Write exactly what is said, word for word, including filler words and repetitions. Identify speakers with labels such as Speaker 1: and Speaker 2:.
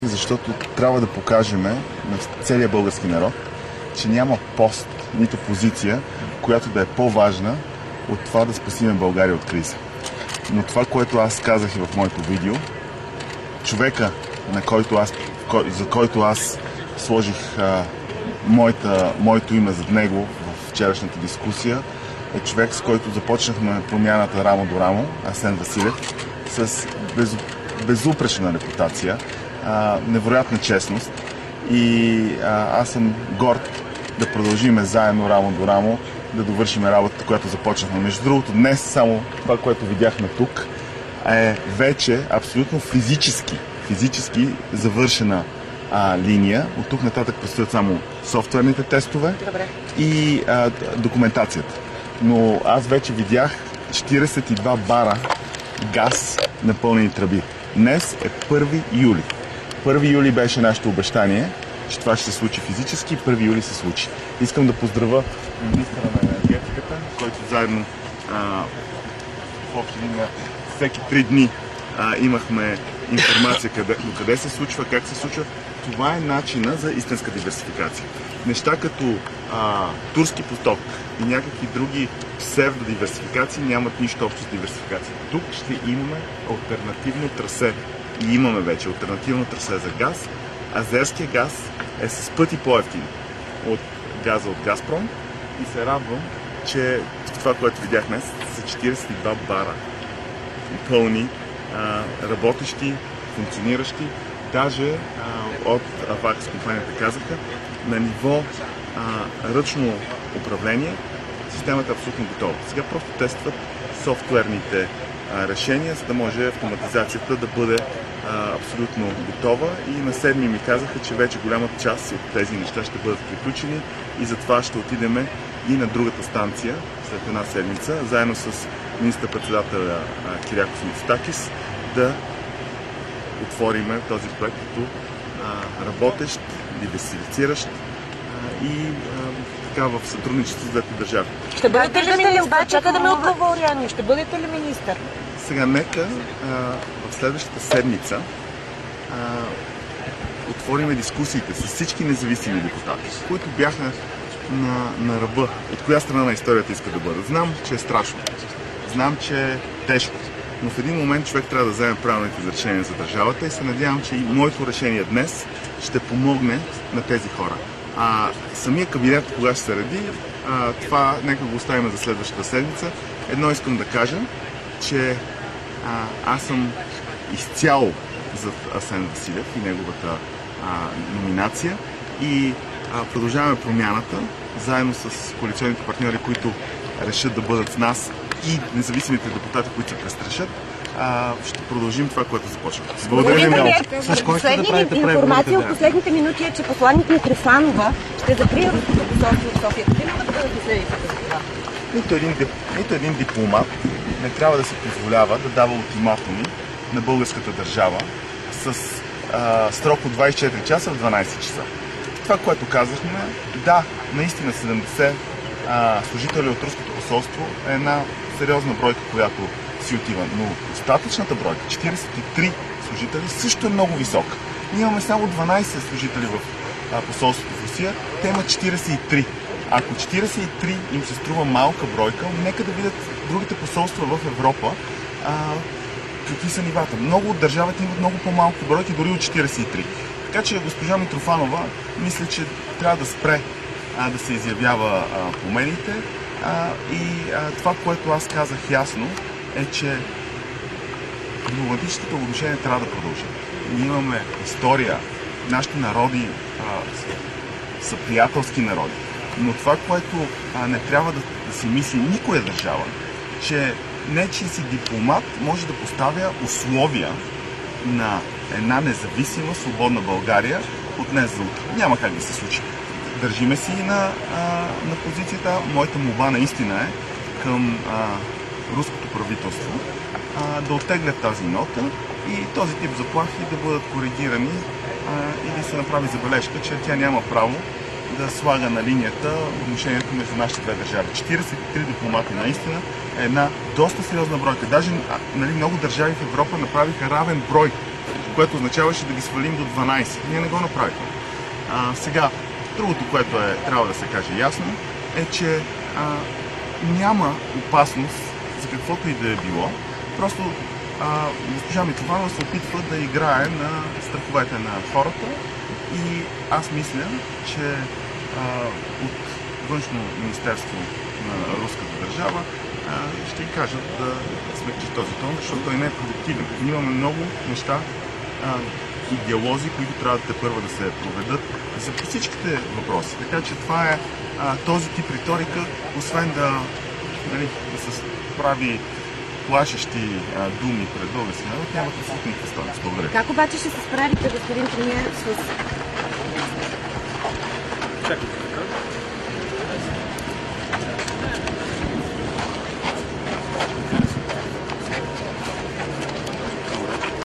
Speaker 1: Защото трябва да покажем на целия български народ, че няма пост, нито позиция, която да е по-важна от това да спасиме България от криза. Но това, което аз казах и в моето видео, човека, на който аз, за който аз сложих а, моята, моето име зад него в вчерашната дискусия, е човек, с който започнахме промяната рамо до рамо, Асен Василев, с без, безупречна репутация, а, невероятна честност, и а, аз съм горд да продължиме заедно рамо до рамо, да довършим работата, която започнахме. Между другото, днес само това, което видяхме тук, е вече абсолютно физически, физически завършена а, линия. От тук нататък предстоят само софтуерните тестове.
Speaker 2: Добре.
Speaker 1: И а, документацията. Но аз вече видях четиридесет и два бара газ на пълнени тръби. Днес е първи юли. първи юли беше нашето обещание, че това ще се случи физически. първи юли се случи. Искам да поздравя министъра на енергетиката, който заедно а, в общи линия всеки три дни а, имахме информация къде, до къде се случва, как се случва. Това е начина за истинска диверсификация. Неща като а, турски поток и някакви други псевдодиверсификации нямат нищо общо с диверсификация. Тук ще имаме алтернативно трасе. И имаме вече алтернативно трасе за газ. Азерския газ е с пъти по-евтин от газа от Газпром и се радвам, че това, което видях днес, са четиридесет и два бара пълни, а, работещи, функциониращи. Даже а, от Авакс компанията казаха, на ниво а, ръчно управление системата е абсолютно готова. Сега просто тестват софтуерните а, решения, за да може автоматизацията да бъде а, абсолютно готова, и на седми ми казаха, че вече голямата част от тези неща ще бъдат приключени и затова ще отидем и на другата станция след една седмица, заедно с министър-председателя Кирякос Мицотакис, да отвориме този проект като а, работещ, диверсифициращ а, и а, така в сътрудничество с двете държави.
Speaker 2: Ще бъдете ли министър? Обаче да ме отговори, Ани. Ще бъдете ли министър?
Speaker 1: Сега нека а, в следващата седмица а, отвориме дискусиите с всички независими депутати, които бяха на, на ръба. От коя страна на историята искат да бъдат. Знам, че е страшно. Знам, че е тежко. Но в един момент човек трябва да вземе правилните решения за държавата, и се надявам, че и моето решение днес ще помогне на тези хора. А самия кабинет, кога ще се ради, а, това нека го оставим за следващата седмица. Едно искам да кажа, че а, аз съм изцяло зад Асен Василев и неговата а, номинация, и а, продължаваме промяната заедно с коалиционните партньори, които решат да бъдат с нас, и независимите депутати, които се престрашат. А, ще продължим това, което започваме. Благодаря ви много.
Speaker 2: Последната информация от последните минути е, че посланник Митрофанова ще закрие руското посолство в София. Какви могат да бъдат последиците за това?
Speaker 1: Нито един, нито един дипломат не трябва да се позволява да дава ултиматуми на българската държава с а, срок от двадесет и четири часа в дванадесет часа. Това, което казахме, да, наистина седемдесет а, служители от руското посолство е една сериозна бройка, която си отива. Но остатъчната бройка, четиридесет и три служители, също е много висока. Ние имаме само дванадесет служители в а, посолството в Русия, те имат четиридесет и три. Ако четиридесет и три им се струва малка бройка, нека да видят другите посолства в Европа а, какви са нивата. Много от държавите имат много по-малки бройки, дори от четиридесет и три. Така че госпожа Митрофанова, мисля, че трябва да спре а, да се изявява а, по медиите. А, и а, това, което аз казах ясно, е, че дипломатическите отношения трябва да продължат. Ние имаме история, нашите народи а, са приятелски народи. Но това, което а, не трябва да, да си мисли никоя държава, че не че си дипломат може да поставя условия на една независима, свободна България от днес за утре. Няма как да се случи. Държиме си на, а, на позицията. Моята молба наистина е към а, руското правителство а, да оттеглят тази нота и този тип заплахи да бъдат коригирани а, и да се направи забележка, че тя няма право да слага на линията отношението между нашите две държави. четиридесет и три дипломати наистина е една доста сериозна бройка. Даже нали, много държави в Европа направиха равен брой което означаваше да ги свалим до дванайсет. Ние не го направихме. А, сега, другото, което е, трябва да се каже ясно, е, че а, няма опасност за каквото и да е било. Просто а, госпожа Митрованова се опитва да играе на страховете на хората и аз мисля, че а, от Външно министерство на руската държава а, ще ги кажат да смекчи този тон, защото той не е продуктивен. Ние имаме много неща а, и диалози, които трябва да те първа да се проведат за всичките въпроси. Така че това е а, този тип риторика, освен да, нали, да се прави плашещи а, думи пред българския народ, няма да се никаква стойност. Благодаря.
Speaker 2: Как обаче ще се справите, господин премиер, с...
Speaker 3: Чакайте.